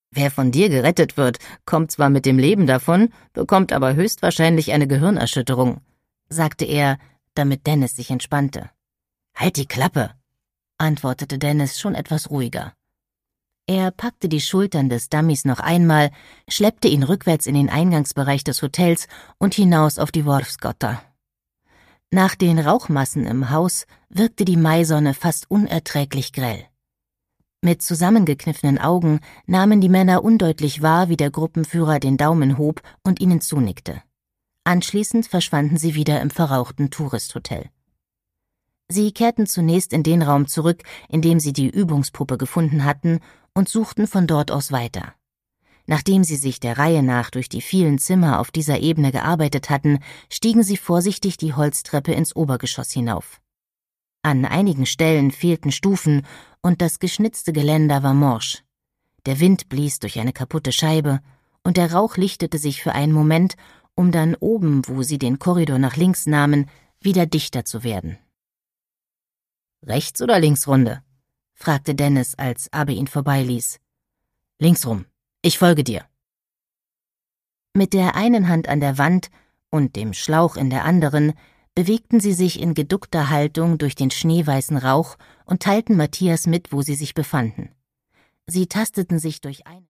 Wer von dir gerettet wird, kommt zwar mit dem Leben davon, bekommt aber höchstwahrscheinlich eine Gehirnerschütterung, sagte er, damit Dennis sich entspannte. Halt die Klappe, antwortete Dennis schon etwas ruhiger. Er packte die Schultern des Dummies noch einmal, schleppte ihn rückwärts in den Eingangsbereich des Hotels und hinaus auf die Wolfsgata. Nach den Rauchmassen im Haus wirkte die Maisonne fast unerträglich grell. Mit zusammengekniffenen Augen nahmen die Männer undeutlich wahr, wie der Gruppenführer den Daumen hob und ihnen zunickte. Anschließend verschwanden sie wieder im verrauchten Touristhotel. Sie kehrten zunächst in den Raum zurück, in dem sie die Übungspuppe gefunden hatten, und suchten von dort aus weiter. Nachdem sie sich der Reihe nach durch die vielen Zimmer auf dieser Ebene gearbeitet hatten, stiegen sie vorsichtig die Holztreppe ins Obergeschoss hinauf. An einigen Stellen fehlten Stufen und das geschnitzte Geländer war morsch. Der Wind blies durch eine kaputte Scheibe und der Rauch lichtete sich für einen Moment, um dann oben, wo sie den Korridor nach links nahmen, wieder dichter zu werden. »Rechts- oder Linksrunde?« fragte Dennis, als Abe ihn vorbeiließ. »Linksrum. Ich folge dir.« Mit der einen Hand an der Wand und dem Schlauch in der anderen bewegten sie sich in geduckter Haltung durch den schneeweißen Rauch und teilten Matthias mit, wo sie sich befanden. Sie tasteten sich durch ein